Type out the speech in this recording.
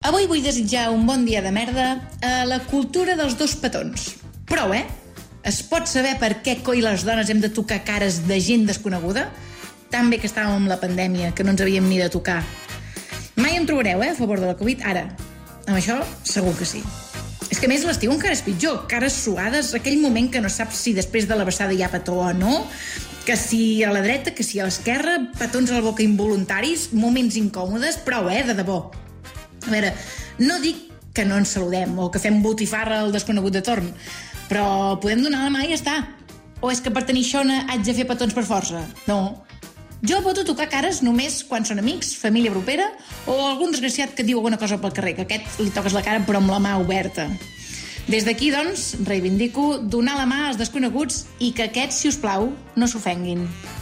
Avui vull desitjar un bon dia de merda a la cultura dels dos petons. Prou, eh? Es pot saber per què coi les dones hem de tocar cares de gent desconeguda? Tan bé que estàvem amb la pandèmia, que no ens havíem ni de tocar. Mai em trobareu, a favor de la Covid, ara. Amb això, segur que sí. És que a més l'estiu encara és pitjor. Cares suades, aquell moment que no saps si després de l'abraçada hi ha petó o no, que si a la dreta, que si a l'esquerra, petons a la boca involuntaris, moments incòmodes, prou, de debò. A veure, no dic que no ens saludem o que fem botifarra al desconegut de torn, però podem donar la mà i ja està. O és que per tenir xona haig de fer petons per força? No. Jo voto tocar cares només quan són amics, família propera o algun desgraciat que et diu alguna cosa pel carrer, que aquest li toques la cara però amb la mà oberta. Des d'aquí, doncs, reivindico donar la mà als desconeguts i que aquests, si us plau, no s'ofenguin.